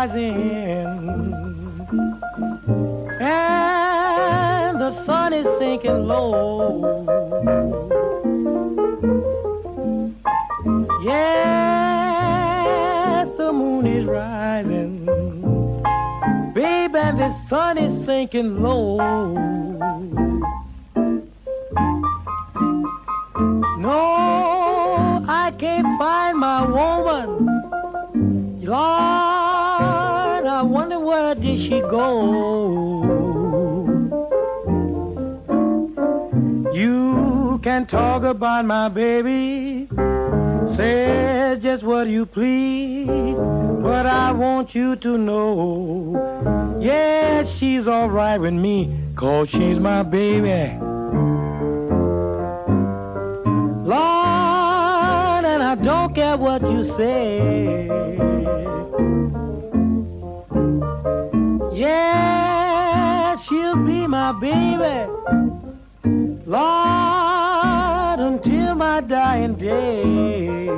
rising and the sun is sinking low. Yes, the moon is rising, baby, and the sun is sinking low. No, I can't find my woman. Lord, I wonder where did she go? You can talk about my baby, say just what you please, but I want you to know, yes, she's all right with me, 'cause she's my baby. Lord, and I don't care what you say. Yeah, she'll be my baby, Lord, until my dying day.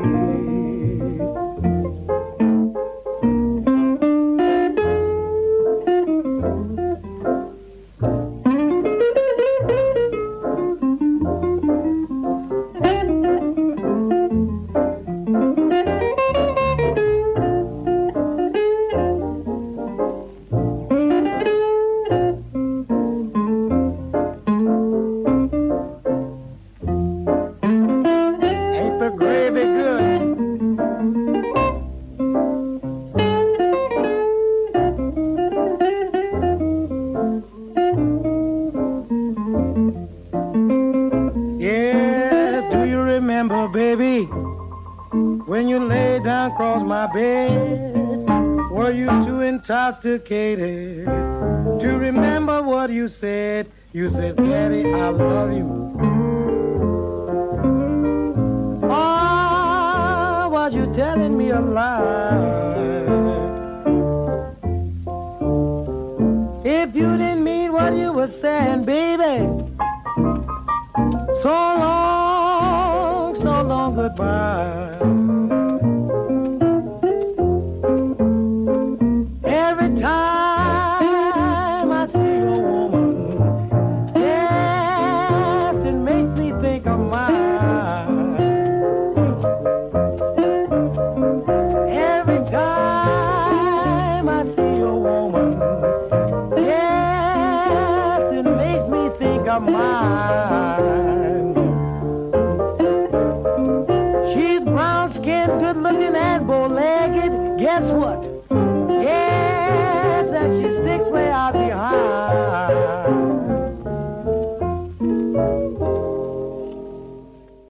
Remember, baby, when you lay down across my bed, were you too intoxicated to remember what you said? You said, Daddy, I love you. Oh, was you telling me a lie? If you didn't mean what you were saying, baby, so long, goodbye. Every time I see a woman, yes, it makes me think of mine. Every time I see a woman, yes, it makes me think of mine. She's brown-skinned, good-looking, and bow-legged. Guess what?